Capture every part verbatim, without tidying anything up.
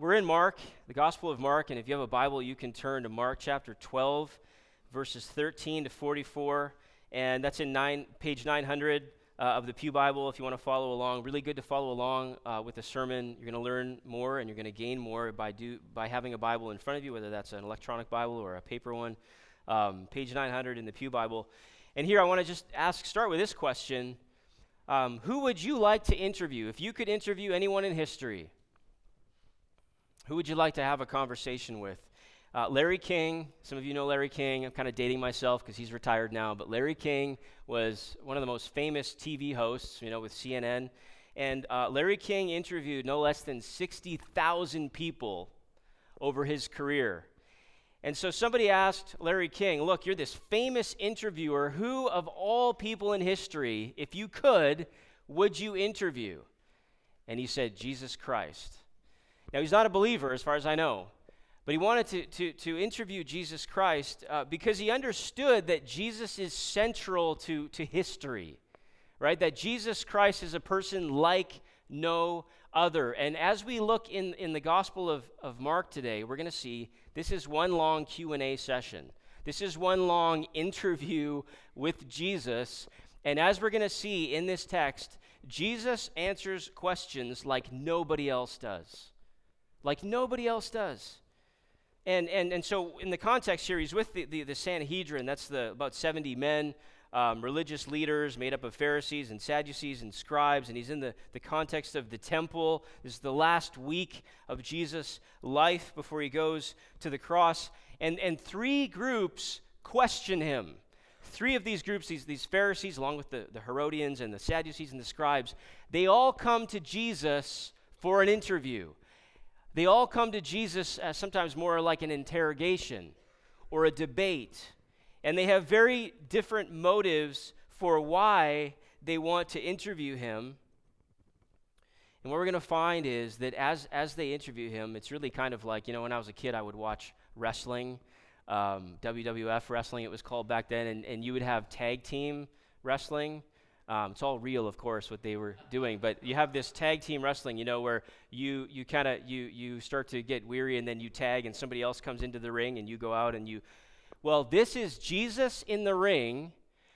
we're in Mark, the Gospel of Mark, and if you have a Bible, you can turn to Mark chapter twelve, verses thirteen to forty-four, and that's in nine, page nine hundred uh, of the Pew Bible if you want to follow along. Really good to follow along uh, with the sermon. You're going to learn more and you're going to gain more by do by having a Bible in front of you, whether that's an electronic Bible or a paper one. Um, page nine hundred in the Pew Bible. And here I want to just ask, start with this question. Um, who would you like to interview? If you could interview anyone in history, who would you like to have a conversation with? Uh, Larry King, some of you know Larry King. I'm kind of dating myself because he's retired now, but Larry King was one of the most famous T V hosts, you know, with C N N. And uh, Larry King interviewed no less than sixty thousand people over his career. And so somebody asked Larry King, look, you're this famous interviewer. Who of all people in history, if you could, would you interview? And he said, Jesus Christ. Now, he's not a believer as far as I know, but he wanted to, to, to interview Jesus Christ uh, because he understood that Jesus is central to, to history, right? That Jesus Christ is a person like no other. And as we look in, in the Gospel of, of Mark today, we're going to see this is one long Q and A session. This is one long interview with Jesus. And as we're going to see in this text, Jesus answers questions like nobody else does. Like nobody else does. And and and so in the context here, he's with the, the, the Sanhedrin. That's the about seventy men, um, religious leaders made up of Pharisees and Sadducees and scribes. And he's in the, the context of the temple. This is the last week of Jesus' life before he goes to the cross. And, and three groups question him. Three of these groups, these, these Pharisees, along with the, the Herodians and the Sadducees and the scribes, they all come to Jesus for an interview. They all come to Jesus as sometimes more like an interrogation or a debate. And they have very different motives for why they want to interview him. And what we're going to find is that as, as they interview him, it's really kind of like, you know, when I was a kid, I would watch wrestling, um, W W F wrestling, it was called back then, and, and you would have tag team wrestling. Um, it's all real, of course, what they were doing, but you have this tag team wrestling, you know, where you you kind of, you you start to get weary and then you tag and somebody else comes into the ring and you go out and you, well, this is Jesus in the ring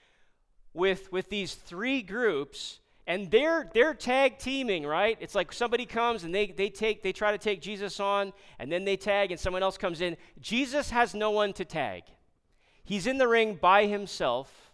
with with these three groups, and they're they're tag teaming, right? It's like somebody comes and they they take, they try to take Jesus on, and then they tag and someone else comes in. Jesus has no one to tag. He's in the ring by himself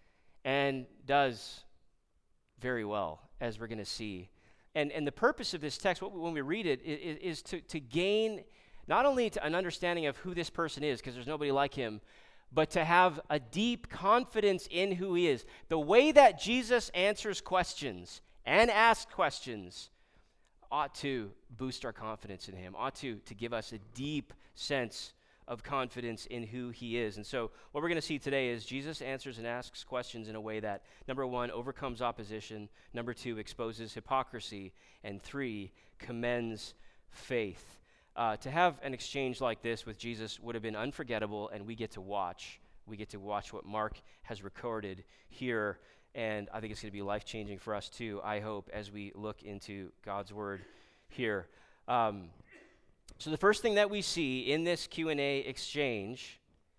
and does very well, as we're going to see. And and the purpose of this text, when we read it, is, is to, to gain not only to an understanding of who this person is, because there's nobody like him, but to have a deep confidence in who he is. The way that Jesus answers questions and asks questions ought to boost our confidence in him, ought to, to give us a deep sense of confidence in who he is. And so what we're going to see today is Jesus answers and asks questions in a way that, number one, overcomes opposition, number two, exposes hypocrisy, and three, commends faith. Uh, to have an exchange like this with Jesus would have been unforgettable, and we get to watch. We get to watch what Mark has recorded here, and I think it's going to be life-changing for us too, I hope, as we look into God's word here. Um, So the first thing that we see in this Q and A exchange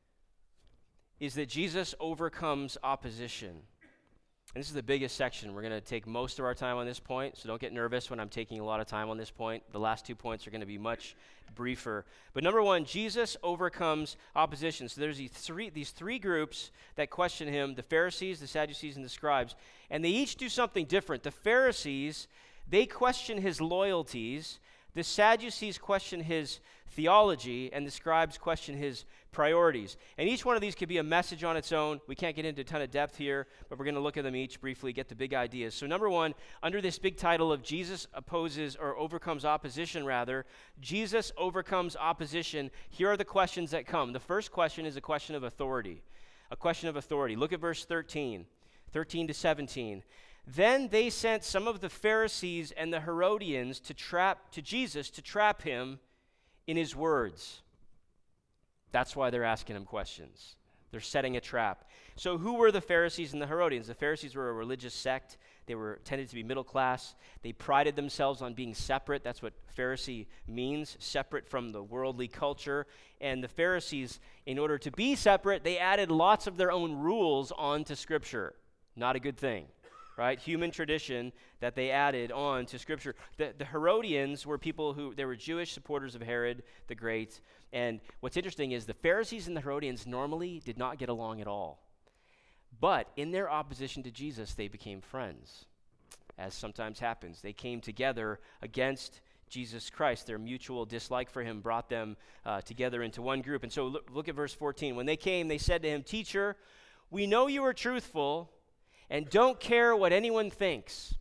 is that Jesus overcomes opposition. And this is the biggest section. We're going to take most of our time on this point, so don't get nervous when I'm taking a lot of time on this point. The last two points are going to be much briefer. But number one, Jesus overcomes opposition. So there's these three, these three groups that question him, the Pharisees, the Sadducees, and the scribes, and they each do something different. The Pharisees, they question his loyalties. The Sadducees question his theology, and the scribes question his priorities. And each one of these could be a message on its own. We can't get into a ton of depth here, but we're going to look at them each briefly, get the big ideas. So number one, under this big title of Jesus opposes or overcomes opposition, rather, Jesus overcomes opposition, here are the questions that come. The first question is a question of authority. A question of authority. Look at verse thirteen, thirteen to seventeen. Then they sent some of the Pharisees and the Herodians to trap to Jesus to trap him in his words. That's why they're asking him questions. They're setting a trap. So who were the Pharisees and the Herodians? The Pharisees were a religious sect. They were tended to be middle class. They prided themselves on being separate. That's what Pharisee means, separate from the worldly culture. And the Pharisees, in order to be separate, they added lots of their own rules onto Scripture. Not a good thing, right? Human tradition that they added on to Scripture. The, the Herodians were people who, they were Jewish supporters of Herod the Great. And what's interesting is the Pharisees and the Herodians normally did not get along at all. But in their opposition to Jesus, they became friends, as sometimes happens. They came together against Jesus Christ. Their mutual dislike for him brought them uh, together into one group. And so look, look at verse fourteen. When they came, they said to him, "Teacher, we know you are truthful and don't care what anyone thinks."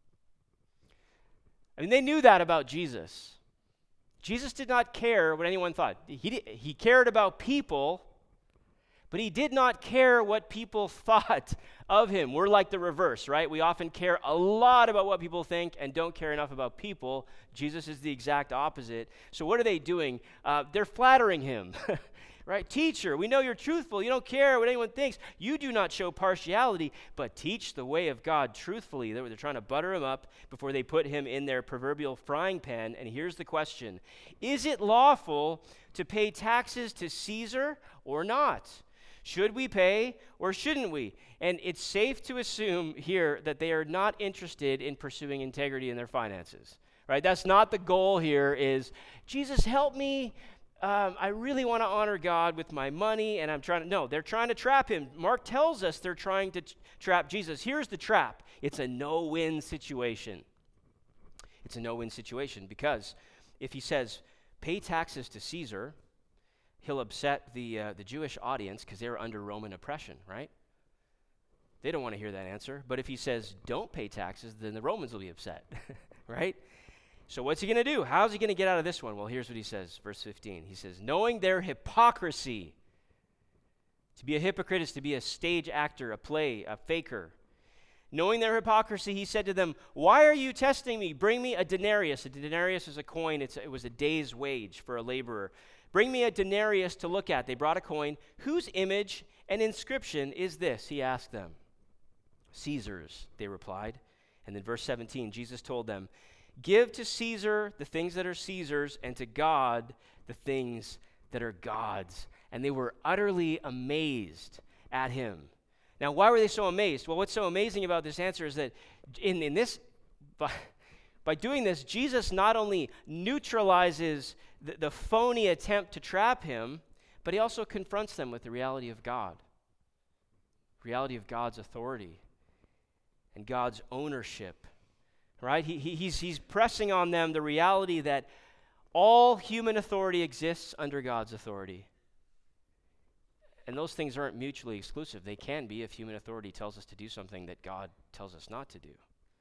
I mean, they knew that about Jesus. Jesus did not care what anyone thought. He, did, he cared about people, but he did not care what people thought of him. We're like the reverse, right? We often care a lot about what people think and don't care enough about people. Jesus is the exact opposite. So what are they doing? Uh, they're flattering him, right? "Teacher, we know you're truthful. You don't care what anyone thinks. You do not show partiality, but teach the way of God truthfully." They're, they're trying to butter him up before they put him in their proverbial frying pan. And here's the question: is it lawful to pay taxes to Caesar or not? Should we pay or shouldn't we? And it's safe to assume here that they are not interested in pursuing integrity in their finances, right? That's not the goal here is, "Jesus, help me. Um, I really want to honor God with my money, and I'm trying to," no, they're trying to trap him. Mark tells us they're trying to t- trap Jesus. Here's the trap. It's a no-win situation. It's a no-win situation because if he says, "Pay taxes to Caesar," he'll upset the uh, the Jewish audience because they're under Roman oppression, right? They don't want to hear that answer. But if he says, "Don't pay taxes," then the Romans will be upset, right? So what's he going to do? How's he going to get out of this one? Well, here's what he says, verse fifteen. He says, "Knowing their hypocrisy," to be a hypocrite is to be a stage actor, a play, a faker. "Knowing their hypocrisy, he said to them, 'Why are you testing me? Bring me a denarius.'" A denarius is a coin. It's, it was a day's wage for a laborer. "Bring me a denarius to look at." They brought a coin. "Whose image and inscription is this?" he asked them. "Caesar's," they replied. And then verse seventeen, Jesus told them, "Give to Caesar the things that are Caesar's, and to God the things that are God's." And they were utterly amazed at him. Now, why were they so amazed? Well, what's so amazing about this answer is that in, in this, by, by doing this, Jesus not only neutralizes the, the phony attempt to trap him, but he also confronts them with the reality of God, reality of God's authority and God's ownership. Right? He, he, he's, he's pressing on them the reality that all human authority exists under God's authority. And those things aren't mutually exclusive. They can be if human authority tells us to do something that God tells us not to do.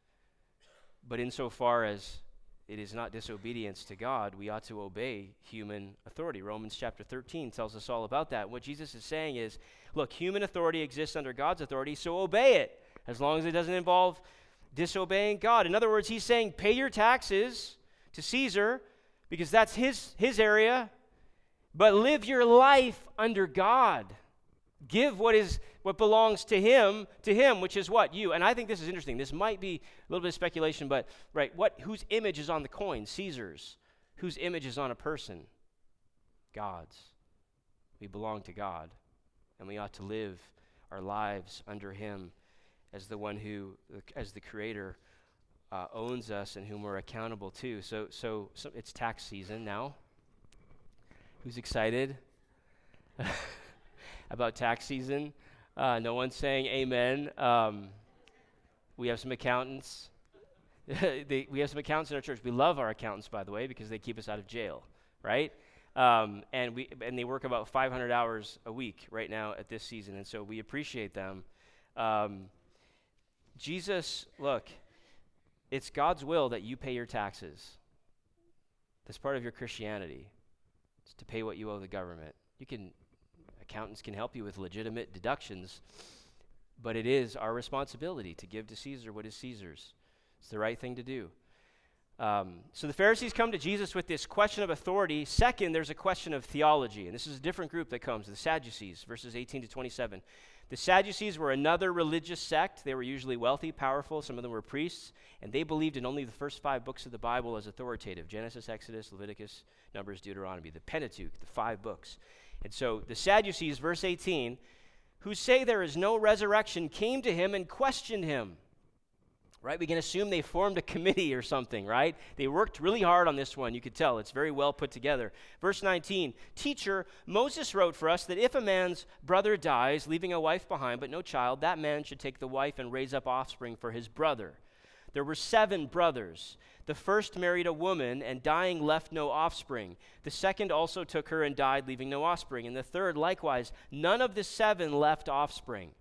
But insofar as it is not disobedience to God, we ought to obey human authority. Romans chapter thirteen tells us all about that. What Jesus is saying is, look, human authority exists under God's authority, so obey it, as long as it doesn't involve disobeying God. In other words, he's saying, pay your taxes to Caesar because that's his, his area, but live your life under God. Give what is what belongs to him, to him, which is what? You. And I think this is interesting. This might be a little bit of speculation, but right, what whose image is on the coin? Caesar's. Whose image is on a person? God's. We belong to God, and we ought to live our lives under him as the one who, as the creator, uh, owns us and whom we're accountable to. So, so, so it's tax season now. Who's excited about tax season? Uh, no one's saying amen. Um, we have some accountants. they, we have some accountants in our church. We love our accountants, by the way, because they keep us out of jail, right? Um, and we and they work about five hundred hours a week right now at this season, and so we appreciate them. Um, Jesus, look, it's God's will that you pay your taxes. That's part of your Christianity. It's to pay what you owe the government. You can, accountants can help you with legitimate deductions, but it is our responsibility to give to Caesar what is Caesar's. It's the right thing to do. Um, so the Pharisees come to Jesus with this question of authority. Second, there's a question of theology, and this is a different group that comes, the Sadducees, verses eighteen to twenty-seven. The Sadducees were another religious sect. They were usually wealthy, powerful. Some of them were priests, and they believed in only the first five books of the Bible as authoritative: Genesis, Exodus, Leviticus, Numbers, Deuteronomy, the Pentateuch, the five books. And so the Sadducees, verse eighteen, who say there is no resurrection, came to him and questioned him. Right? We can assume they formed a committee or something, right? They worked really hard on this one. You could tell. It's very well put together. Verse nineteen, Teacher, Moses wrote for us that if a man's brother dies, leaving a wife behind but no child, that man should take the wife and raise up offspring for his brother. There were seven brothers. The first married a woman, and dying left no offspring. The second also took her and died, leaving no offspring. And the third likewise. None of the seven left offspring.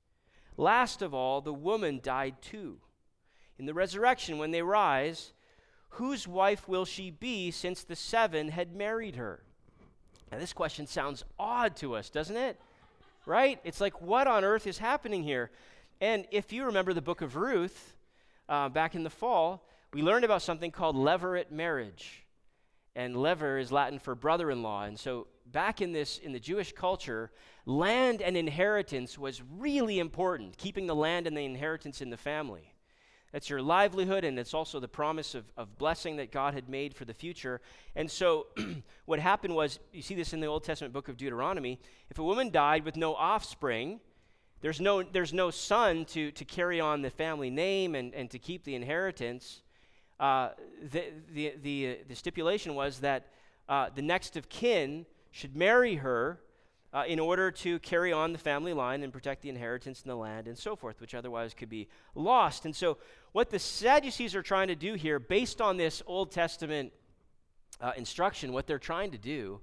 Last of all, the woman died too. In the resurrection, when they rise, whose wife will she be, since the seven had married her? Now, this question sounds odd to us, doesn't it? Right? It's like, what on earth is happening here? And if you remember the book of Ruth, uh, back in the fall, we learned about something called levirate marriage. And lever is Latin for brother-in-law. And so back in this, in the Jewish culture, land and inheritance was really important, keeping the land and the inheritance in the family. That's your livelihood, and it's also the promise of, of blessing that God had made for the future. And so what happened was, you see this in the Old Testament book of Deuteronomy, if a woman died with no offspring, there's no there's no son to, to carry on the family name and, and to keep the inheritance. Uh, the, the, the, the stipulation was that uh, the next of kin should marry her Uh, in order to carry on the family line and protect the inheritance in the land and so forth, which otherwise could be lost. And so what the Sadducees are trying to do here, based on this Old Testament uh, instruction, what they're trying to do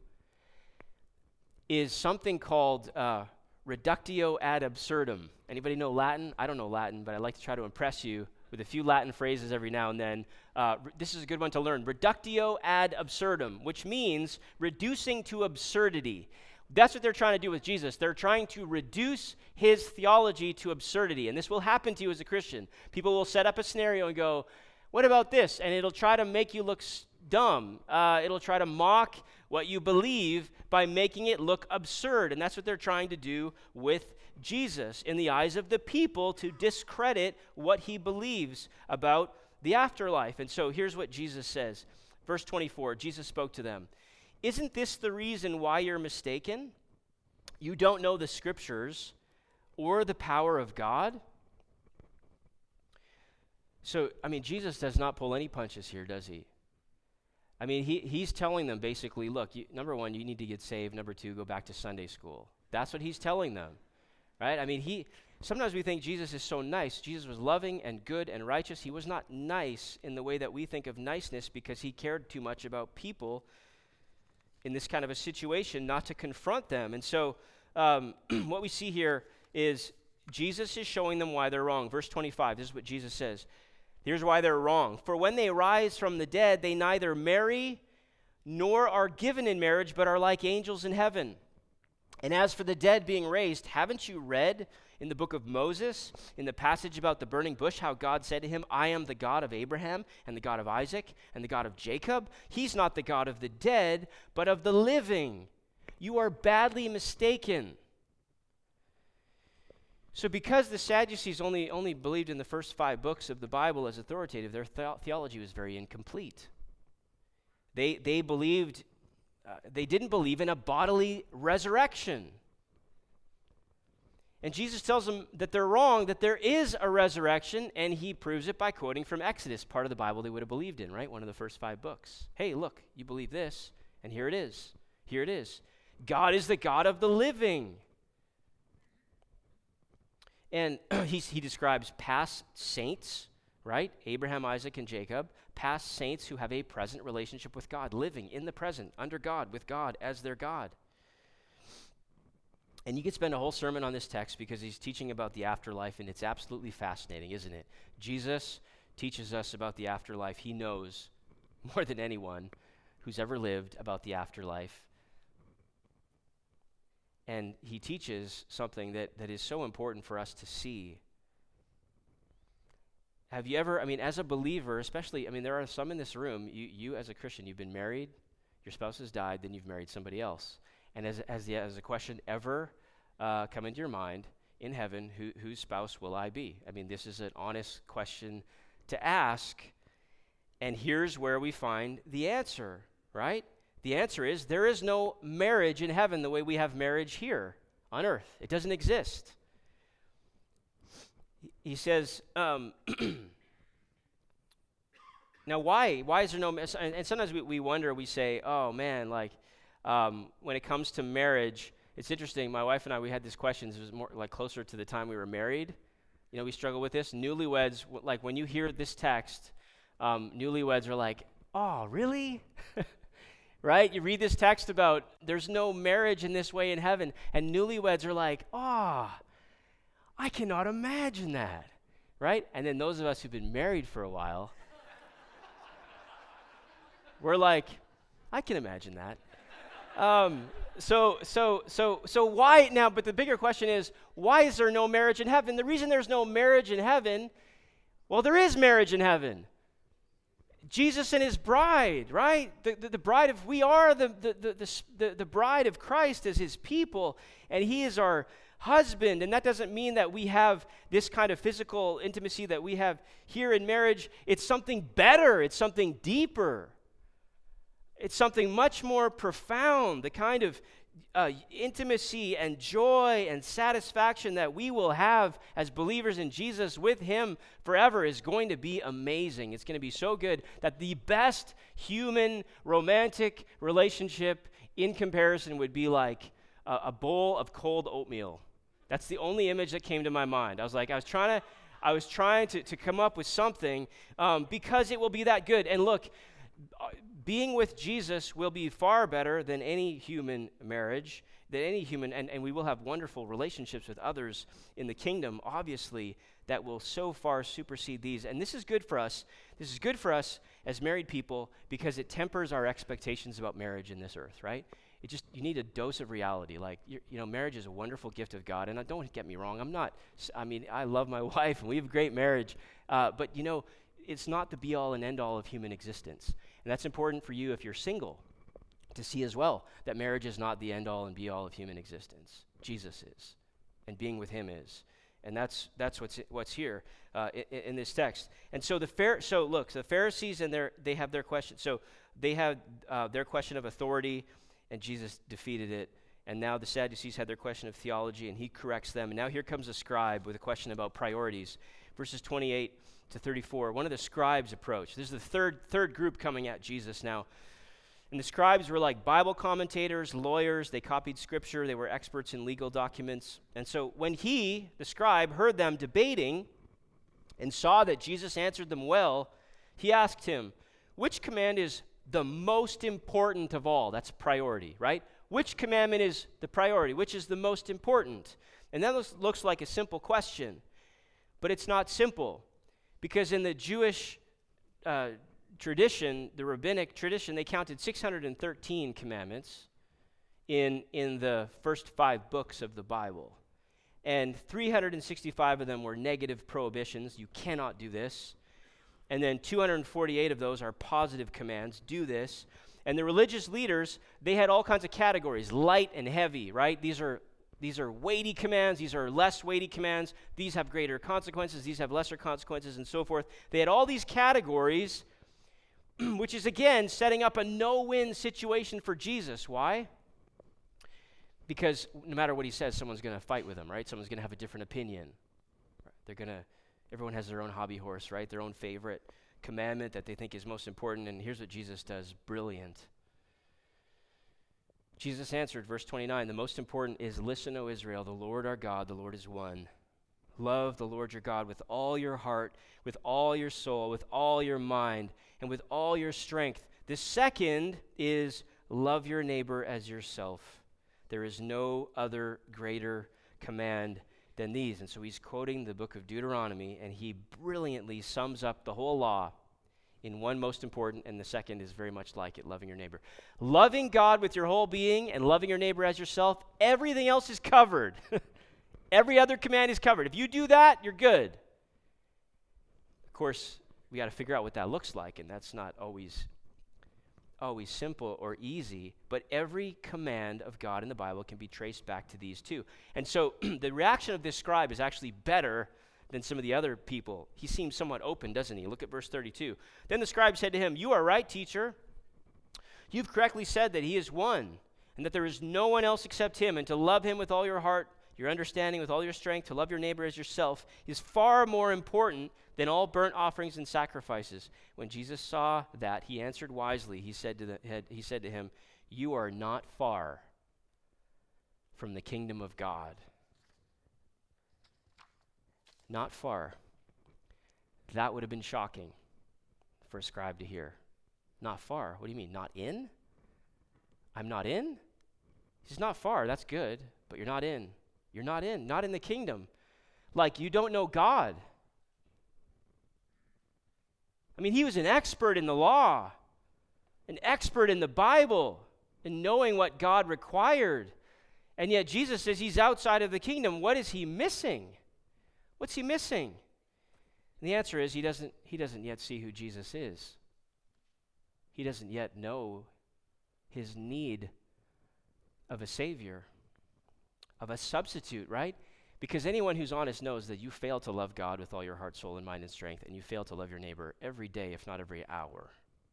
is something called uh, reductio ad absurdum. Anybody know Latin? I don't know Latin, but I like to try to impress you with a few Latin phrases every now and then. Uh, re- this is a good one to learn. Reductio ad absurdum, which means reducing to absurdity. That's what they're trying to do with Jesus. They're trying to reduce his theology to absurdity. And this will happen to you as a Christian. People will set up a scenario and go, what about this? And it'll try to make you look s- dumb. Uh, it'll try to mock what you believe by making it look absurd. And that's what they're trying to do with Jesus in the eyes of the people, to discredit what he believes about the afterlife. And so here's what Jesus says. Verse twenty-four, Jesus spoke to them. Isn't this the reason why you're mistaken? You don't know the scriptures or the power of God? So, I mean, Jesus does not pull any punches here, does he? I mean, he he's telling them basically, look, you, number one, you need to get saved. Number two, go back to Sunday school. That's what he's telling them, right? I mean, he sometimes we think Jesus is so nice. Jesus was loving and good and righteous. He was not nice in the way that we think of niceness, because he cared too much about people in this kind of a situation, not to confront them. And so um, what we see here is Jesus is showing them why they're wrong. Verse twenty-five, this is what Jesus says. Here's why they're wrong. For when they rise from the dead, they neither marry nor are given in marriage, but are like angels in heaven. And as for the dead being raised, haven't you read in the book of Moses, in the passage about the burning bush, how God said to him, I am the God of Abraham and the God of Isaac and the God of Jacob? He's not the God of the dead, but of the living. You are badly mistaken. So because the Sadducees only, only believed in the first five books of the Bible as authoritative, their the- theology was very incomplete. They, they believed, uh, they didn't believe in a bodily resurrection. And Jesus tells them that they're wrong, that there is a resurrection, and he proves it by quoting from Exodus, part of the Bible they would have believed in, right? One of the first five books. Hey, look, you believe this, and here it is. Here it is. God is the God of the living. And he's, he describes past saints, right? Abraham, Isaac, and Jacob. Past saints who have a present relationship with God, living in the present, under God, with God as their God. And you could spend a whole sermon on this text because he's teaching about the afterlife, and it's absolutely fascinating, isn't it? Jesus teaches us about the afterlife. He knows more than anyone who's ever lived about the afterlife. And he teaches something that, that is so important for us to see. have you ever, I mean, as a believer, especially, I mean, there are some in this room, you, you as a Christian, you've been married, your spouse has died, then you've married somebody else. And as, as, the, as a question ever uh, come into your mind, in heaven, who, whose spouse will I be? I mean, this is an honest question to ask. And here's where we find the answer, right? The answer is there is no marriage in heaven the way we have marriage here on earth. It doesn't exist. He says, um, now why? Why is there no, and, and sometimes we, we wonder, we say, oh man, like um, when it comes to marriage, it's interesting, my wife and I, we had these questions, it was more like closer to the time we were married. You know, we struggle with this. Newlyweds, w- like when you hear this text, um, newlyweds are like, oh, really? Right? You read this text about there's no marriage in this way in heaven, and newlyweds are like, oh, I cannot imagine that, right? And then those of us who've been married for a while, we're like, I can imagine that. Um, so, so, so, so why now? But the bigger question is, why is there no marriage in heaven? The reason there's no marriage in heaven, well, there is marriage in heaven. Jesus and his bride, right? The, the, the bride of, we are the, the, the, the, the bride of Christ as his people, and he is our husband. And that doesn't mean that we have this kind of physical intimacy that we have here in marriage. It's something better. It's something deeper. It's something much more profound, the kind of uh, intimacy and joy and satisfaction that we will have as believers in Jesus with him forever is going to be amazing. It's going to be so good that the best human romantic relationship in comparison would be like a, a bowl of cold oatmeal. That's the only image that came to my mind. I was like, I was trying to, I was trying to, to come up with something um, because it will be that good. And look, uh, being with Jesus will be far better than any human marriage, than any human, and, and we will have wonderful relationships with others in the kingdom, obviously, that will so far supersede these. And this is good for us. This is good for us as married people because it tempers our expectations about marriage in this earth, right? It just, you need a dose of reality. Like, you know, marriage is a wonderful gift of God, and I, don't get me wrong, I'm not, I mean, I love my wife, and we have a great marriage, uh, but, you know, it's not the be-all and end-all of human existence. And that's important for you if you're single to see as well, that marriage is not the end-all and be-all of human existence. Jesus is, and being with him is. And that's that's what's what's here uh, in, in this text. And so the Phar- so look, the Pharisees and their they have their question. So they had uh, their question of authority, and Jesus defeated it. And now the Sadducees had their question of theology, and he corrects them. And now here comes a scribe with a question about priorities. Verses twenty-eight to thirty-four, one of the scribes approached. This is the third third group coming at Jesus now. And the scribes were like Bible commentators, lawyers. They copied scripture. They were experts in legal documents. And so when he, the scribe, heard them debating and saw that Jesus answered them well, he asked him, which command is the most important of all? That's priority, right? Which commandment is the priority? Which is the most important? And that looks, looks like a simple question, but it's not simple. Because in the Jewish uh, tradition, the rabbinic tradition, they counted six hundred thirteen commandments in, in the first five books of the Bible. And three hundred sixty-five of them were negative prohibitions. You cannot do this. And then two hundred forty-eight of those are positive commands. Do this. And the religious leaders, they had all kinds of categories, light and heavy, right? These are These are weighty commands. These are less weighty commands. These have greater consequences. These have lesser consequences, and so forth. They had all these categories, which is, again, setting up a no-win situation for Jesus. Why? Because no matter what he says, someone's going to fight with him, right? Someone's going to have a different opinion. They're going to, everyone has their own hobby horse, right? Their own favorite commandment that they think is most important, and here's what Jesus does. Brilliant. Jesus answered, verse twenty-nine, the most important is, listen, O Israel, the Lord our God, the Lord is one. Love the Lord your God with all your heart, with all your soul, with all your mind, and with all your strength. The second is, love your neighbor as yourself. There is no other greater command than these. And so he's quoting the book of Deuteronomy, and he brilliantly sums up the whole law in one most important, and the second is very much like it, loving your neighbor. Loving God with your whole being and loving your neighbor as yourself, everything else is covered. Every other command is covered. If you do that, you're good. course, we got to figure out what that looks like, and that's not always always simple or easy, but every command of God in the Bible can be traced back to these two. And so the reaction of this scribe is actually better than some of the other people. He seems somewhat open, doesn't he? Look at verse thirty-two. Then the scribe said to him, "You are right, teacher. You've correctly said that he is one, and that there is no one else except him, and to love him with all your heart, your understanding, with all your strength, to love your neighbor as yourself, is far more important than all burnt offerings and sacrifices." When Jesus saw that, he answered wisely. He said to the, he said to him, "You are not far from the kingdom of God." Not far. That would have been shocking for a scribe to hear. Not far. What do you mean? Not in? I'm not in? He's not far. That's good, but you're not in. You're not in. Not in the kingdom. Like you don't know God. I mean, he was an expert in the law, an expert in the Bible, in knowing what God required. And yet Jesus says he's outside of the kingdom. What is he missing? What's he missing? And the answer is he doesn't, he doesn't yet see who Jesus is. He doesn't yet know his need of a Savior, of a substitute, right? Because anyone who's honest knows that you fail to love God with all your heart, soul, and mind and strength, and you fail to love your neighbor every day, if not every hour.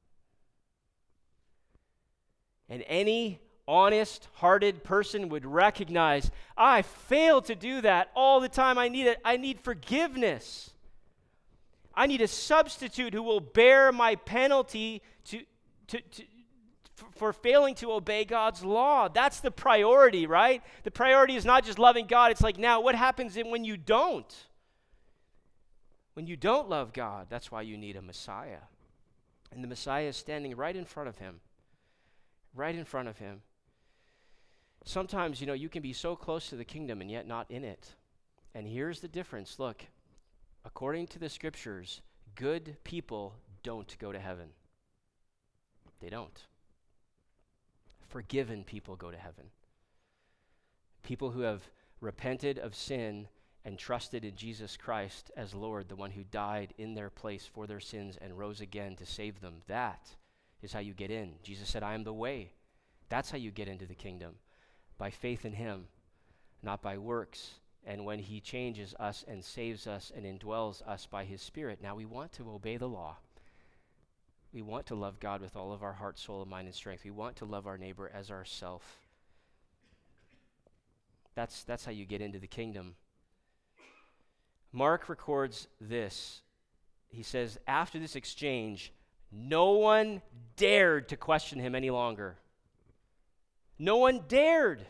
And any honest-hearted person would recognize, I fail to do that all the time. I need it. I need forgiveness. I need a substitute who will bear my penalty to, to, to, for failing to obey God's law. That's the priority, right? The priority is not just loving God. It's like, now, what happens when you don't? When you don't love God, that's why you need a Messiah. And the Messiah is standing right in front of him. Right in front of him. Sometimes, you know, you can be so close to the kingdom and yet not in it. And here's the difference. Look, according to the scriptures, good people don't go to heaven. They don't. Forgiven people go to heaven. People who have repented of sin and trusted in Jesus Christ as Lord, the one who died in their place for their sins and rose again to save them. That is how you get in. Jesus said, I am the way. That's how you get into the kingdom. By faith in him, not by works. And when he changes us and saves us and indwells us by his Spirit, now we want to obey the law. We want to love God with all of our heart, soul, and mind and strength. We want to love our neighbor as ourself. That's, that's how you get into the kingdom. Mark records this. He says, after this exchange, no one dared to question him any longer. No one dared.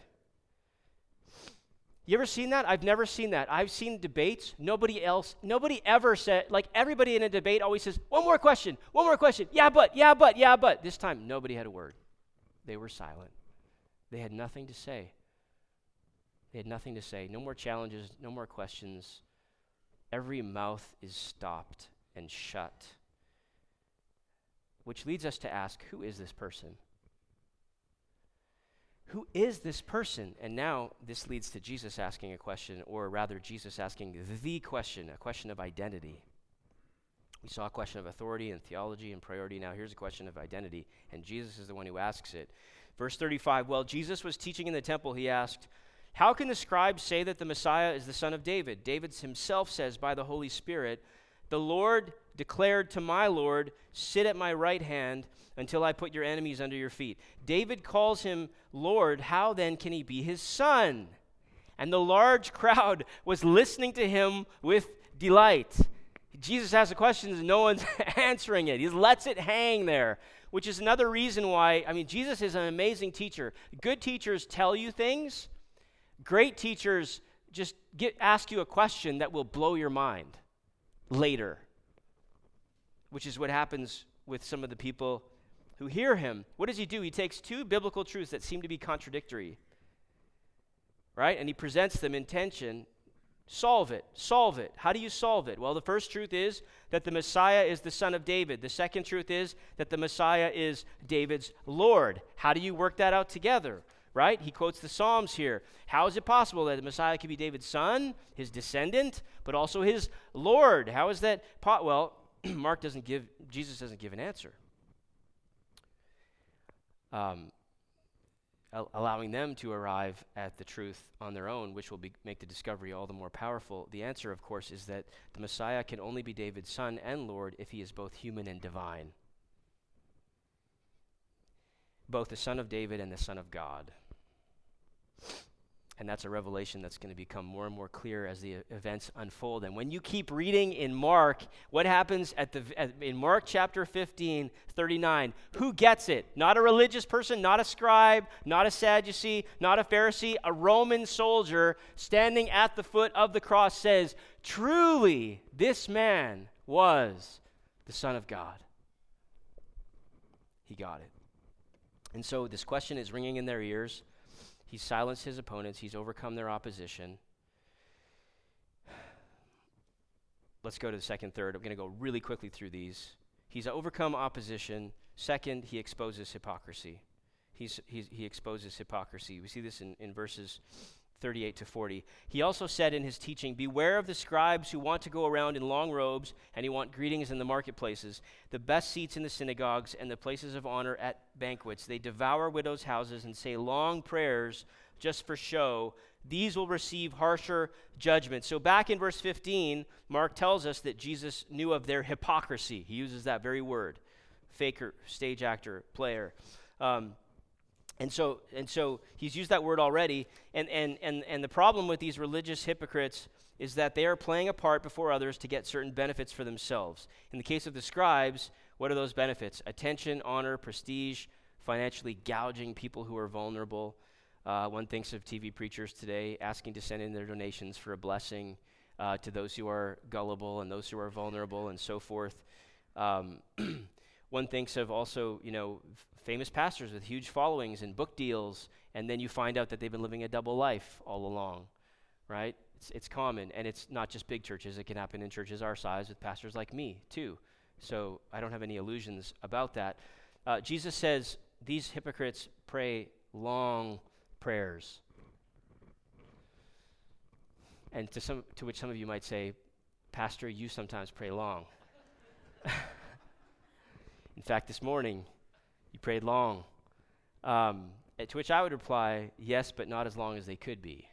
You ever seen that? I've never seen that. I've seen debates. Nobody else, nobody ever said, like everybody in a debate always says, one more question, one more question. Yeah, but, yeah, but, yeah, but. This time, nobody had a word. They were silent. They had nothing to say. They had nothing to say. No more challenges, no more questions. Every mouth is stopped and shut. Which leads us to ask, who is this person? Who is this person? And now this leads to Jesus asking a question, or rather Jesus asking the question, a question of identity. We saw a question of authority and theology and priority. Now here's a question of identity, and Jesus is the one who asks it. Verse thirty-five, while Jesus was teaching in the temple, he asked, how can the scribes say that the Messiah is the son of David? David himself says by the Holy Spirit, the Lord declared to my Lord, sit at my right hand until I put your enemies under your feet. David calls him Lord. How then can he be his son? And the large crowd was listening to him with delight. Jesus asks a question and no one's answering it. He lets it hang there, which is another reason why, I mean, Jesus is an amazing teacher. Good teachers tell you things. Great teachers just get, ask you a question that will blow your mind later, which is what happens with some of the people who hear him. What does he do? He takes two biblical truths that seem to be contradictory, right? And he presents them in tension. Solve it. Solve it. How do you solve it? Well, the first truth is that the Messiah is the son of David. The second truth is that the Messiah is David's Lord. How do you work that out together? Right? He quotes the Psalms here. How is it possible that the Messiah can be David's son, his descendant, but also his Lord? How is that? Po- well, Mark doesn't give, Jesus doesn't give an answer. Um, al- allowing them to arrive at the truth on their own, which will be, make the discovery all the more powerful. The answer, of course, is that the Messiah can only be David's son and Lord if he is both human and divine. Both the son of David and the son of God. And that's a revelation that's going to become more and more clear as the events unfold. And when you keep reading in Mark, what happens at the at, in Mark chapter fifteen, thirty-nine, who gets it? Not a religious person, not a scribe, not a Sadducee, not a Pharisee, a Roman soldier standing at the foot of the cross says, truly, this man was the Son of God. He got it. And so this question is ringing in their ears. He's silenced his opponents. He's overcome their opposition. Let's go to the second, third. I'm going to go really quickly through these. He's overcome opposition. Second, he exposes hypocrisy. He's, he's, he exposes hypocrisy. We see this in, in verses thirty-eight to forty. He also said in his teaching, beware of the scribes who want to go around in long robes and who want greetings in the marketplaces, the best seats in the synagogues and the places of honor at banquets. They devour widows' houses and say long prayers just for show. These will receive harsher judgment. So back in verse fifteen, Mark tells us that Jesus knew of their hypocrisy. He uses that very word, faker, stage actor, player. Um, And so and so he's used that word already, and, and, and, and the problem with these religious hypocrites is that they are playing a part before others to get certain benefits for themselves. In the case of the scribes, what are those benefits? Attention, honor, prestige, financially gouging people who are vulnerable. Uh, one thinks of T V preachers today asking to send in their donations for a blessing uh, to those who are gullible and those who are vulnerable and so forth. Um, one thinks of also, you know, f- famous pastors with huge followings and book deals, and then you find out that they've been living a double life all along, right? It's, it's common, and it's not just big churches. It can happen in churches our size with pastors like me, too. So I don't have any illusions about that. Uh, Jesus says these hypocrites pray long prayers. And to some, to which some of you might say, Pastor, you sometimes pray long. In fact, this morning, you prayed long. Um, to which I would reply, yes, but not as long as they could be.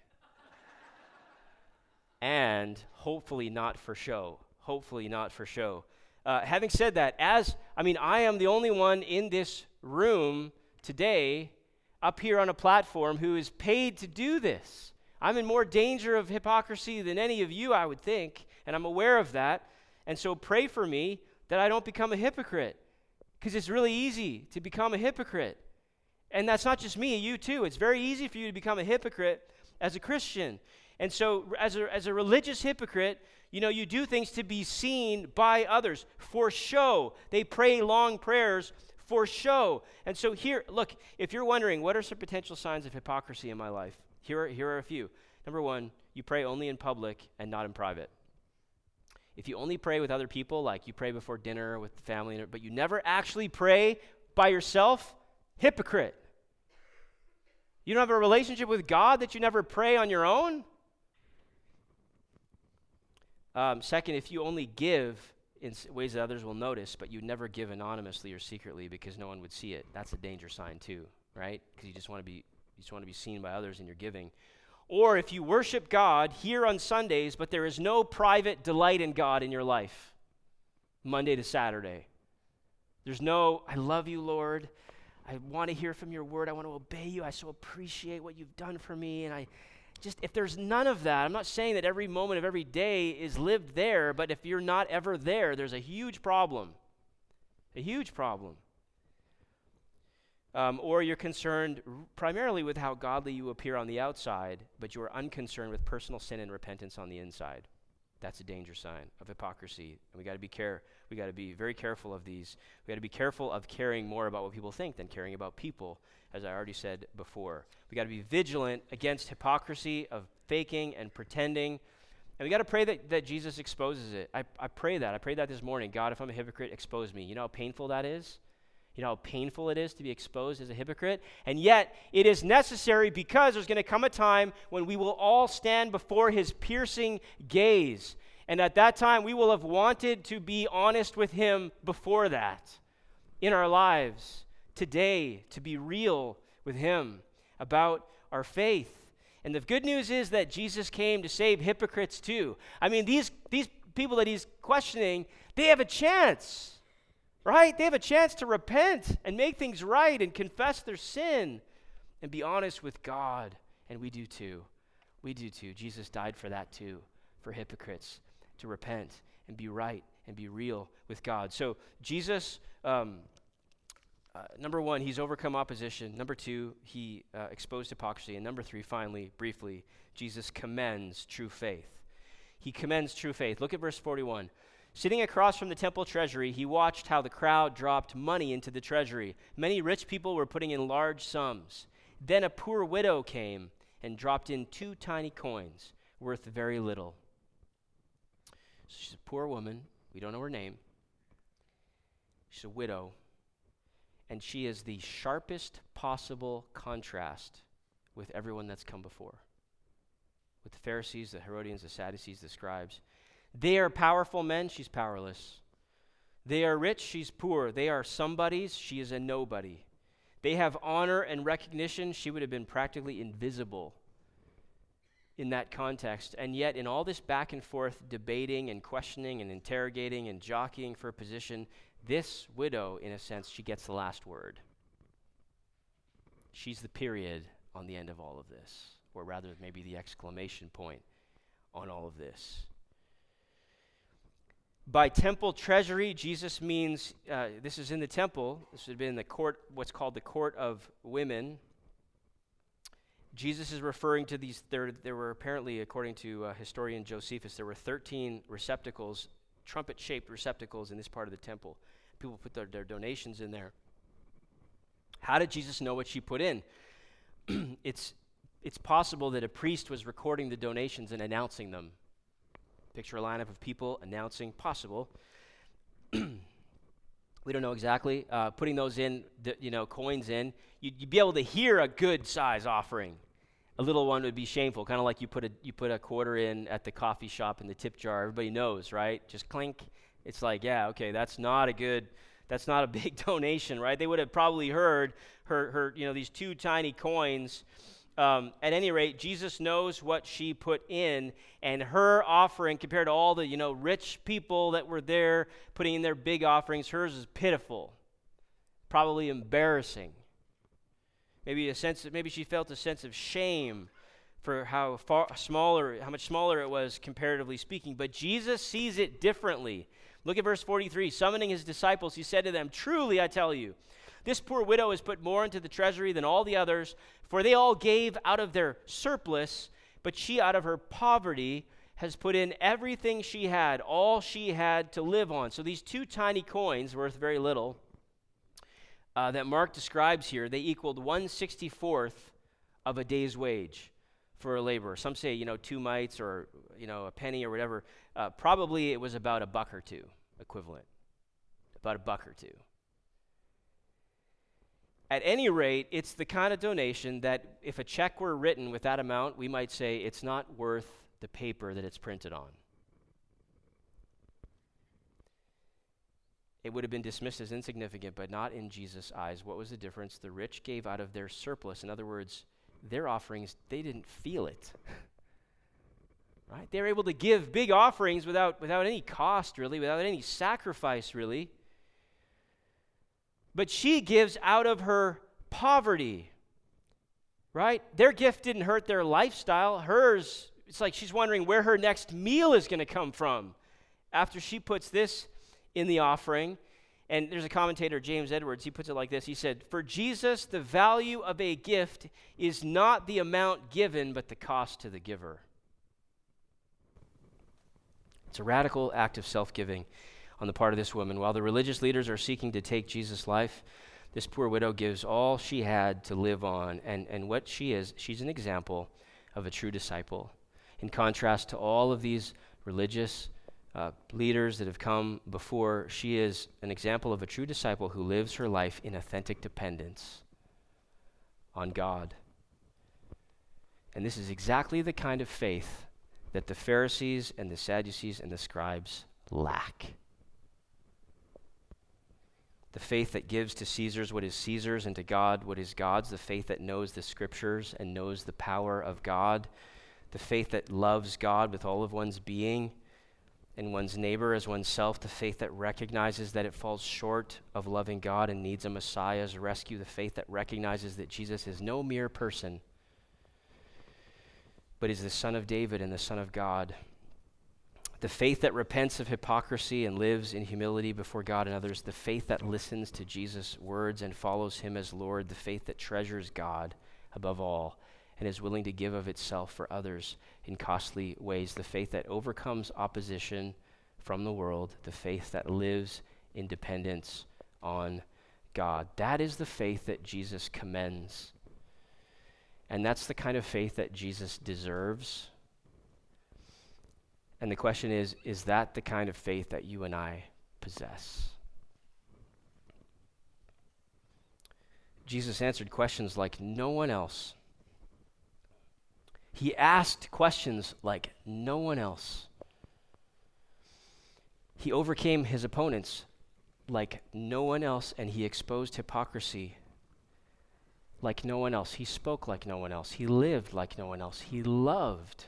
And hopefully not for show. Hopefully not for show. Uh, having said that, as, I mean, I am the only one in this room today, up here on a platform, who is paid to do this. I'm in more danger of hypocrisy than any of you, I would think, and I'm aware of that. And so pray for me that I don't become a hypocrite. Because it's really easy to become a hypocrite. And that's not just me, you too. It's very easy for you to become a hypocrite as a Christian. And so as a, as a religious hypocrite, you know, you do things to be seen by others for show. They pray long prayers for show. And so here, look, if you're wondering, what are some potential signs of hypocrisy in my life? Here are, here are a few. Number one, you pray only in public and not in private. If you only pray with other people, like you pray before dinner with the family, but you never actually pray by yourself, hypocrite. You don't have a relationship with God that you never pray on your own? Um, second, if you only give in s- ways that others will notice, but you never give anonymously or secretly because no one would see it, that's a danger sign too, right? Because you just want to be you just want to be seen by others in your giving. Or if you worship God here on Sundays, but there is no private delight in God in your life, Monday to Saturday. There's no, I love you, Lord. I want to hear from your word. I want to obey you. I so appreciate what you've done for me. And I just, if there's none of that, I'm not saying that every moment of every day is lived there, but if you're not ever there, there's a huge problem. A huge problem. Um, or you're concerned r- primarily with how godly you appear on the outside, but you are unconcerned with personal sin and repentance on the inside. That's a danger sign of hypocrisy. And we got to be care. We got to be very careful of these. We got to be careful of caring more about what people think than caring about people, as I already said before. We got to be vigilant against hypocrisy of faking and pretending. And we got to pray that, that Jesus exposes it. I, I pray that. I prayed that this morning. God, if I'm a hypocrite, expose me. You know how painful that is? You know how painful it is to be exposed as a hypocrite? And yet, it is necessary because there's going to come a time when we will all stand before his piercing gaze. And at that time, we will have wanted to be honest with him before that in our lives today, to be real with him about our faith. And the good news is that Jesus came to save hypocrites too. I mean, these, these people that he's questioning, they have a chance, right? They have a chance to repent and make things right and confess their sin and be honest with God. And we do too. We do too. Jesus died for that too, for hypocrites to repent and be right and be real with God. So Jesus, um, uh, number one, he's overcome opposition. Number two, he uh, exposed hypocrisy. And number three, finally, briefly, Jesus commends true faith. He commends true faith. Look at verse forty-one. Sitting across from the temple treasury, he watched how the crowd dropped money into the treasury. Many rich people were putting in large sums. Then a poor widow came and dropped in two tiny coins worth very little. So she's a poor woman. We don't know her name. She's a widow. And she is the sharpest possible contrast with everyone that's come before. With the Pharisees, the Herodians, the Sadducees, the scribes. They are powerful men. She's powerless. They are rich. She's poor. They are somebodies. She is a nobody. They have honor and recognition. She would have been practically invisible in that context. And yet, in all this back and forth debating and questioning and interrogating and jockeying for a position, this widow, in a sense, she gets the last word. She's the period on the end of all of this, or rather maybe the exclamation point on all of this. By temple treasury, Jesus means, uh, this is in the temple, this would have been the court, what's called the court of women. Jesus is referring to these, there, there were apparently, according to uh, historian Josephus, there were thirteen receptacles, trumpet-shaped receptacles in this part of the temple. People put their, their donations in there. How did Jesus know what she put in? it's, it's possible that a priest was recording the donations and announcing them. Picture a lineup of people announcing, possible. We don't know exactly. Uh, putting those in, the, you know, coins in, you'd, you'd be able to hear a good size offering. A little one would be shameful, kind of like you put a you put a quarter in at the coffee shop in the tip jar. Everybody knows, right? Just clink. It's like, yeah, okay, that's not a good, that's not a big donation, right? They would have probably heard her, her, you know, these two tiny coins. Um, at any rate, Jesus knows what she put in, and her offering, compared to all the, you know, rich people that were there putting in their big offerings, hers is pitiful, probably embarrassing. Maybe a sense, of, maybe she felt a sense of shame for how far smaller, how much smaller it was, comparatively speaking. But Jesus sees it differently. Look at verse forty-three. Summoning his disciples, he said to them, "Truly, I tell you, this poor widow has put more into the treasury than all the others, for they all gave out of their surplus, but she out of her poverty has put in everything she had, all she had to live on." So these two tiny coins, worth very little, uh, that Mark describes here, they equaled one sixty-fourth of a day's wage for a laborer. Some say, you know, two mites or, you know, a penny or whatever. Uh, probably it was about a buck or two equivalent, about a buck or two. At any rate, it's the kind of donation that if a check were written with that amount, we might say it's not worth the paper that it's printed on. It would have been dismissed as insignificant, but not in Jesus' eyes. What was the difference? The rich gave out of their surplus. In other words, their offerings, they didn't feel it. Right? They were able to give big offerings without, without any cost, really, without any sacrifice, really. But she gives out of her poverty, right? Their gift didn't hurt their lifestyle. Hers, it's like she's wondering where her next meal is going to come from after she puts this in the offering. And there's a commentator, James Edwards, he puts it like this. He said, "For Jesus, the value of a gift is not the amount given, but the cost to the giver." It's a radical act of self-giving on the part of this woman. While the religious leaders are seeking to take Jesus' life, this poor widow gives all she had to live on. And, and what she is, she's an example of a true disciple. In contrast to all of these religious uh, leaders that have come before, she is an example of a true disciple who lives her life in authentic dependence on God. And this is exactly the kind of faith that the Pharisees and the Sadducees and the scribes lack. The faith that gives to Caesar's what is Caesar's and to God what is God's. The faith that knows the scriptures and knows the power of God. The faith that loves God with all of one's being and one's neighbor as oneself. The faith that recognizes that it falls short of loving God and needs a Messiah's rescue. The faith that recognizes that Jesus is no mere person, but is the Son of David and the Son of God. The faith that repents of hypocrisy and lives in humility before God and others. The faith that listens to Jesus' words and follows him as Lord. The faith that treasures God above all and is willing to give of itself for others in costly ways. The faith that overcomes opposition from the world. The faith that lives in dependence on God. That is the faith that Jesus commends. And that's the kind of faith that Jesus deserves. And the question is, is that the kind of faith that you and I possess? Jesus answered questions like no one else. He asked questions like no one else. He overcame his opponents like no one else, and he exposed hypocrisy like no one else. He spoke like no one else. He lived like no one else. He loved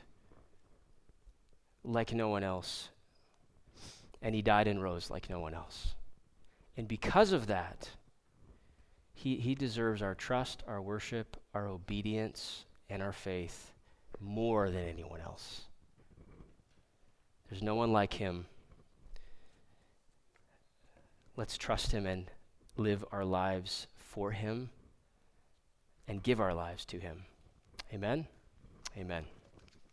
like no one else. And he died and rose like no one else. And because of that, he, he deserves our trust, our worship, our obedience, and our faith more than anyone else. There's no one like him. Let's trust him and live our lives for him and give our lives to him. Amen? Amen.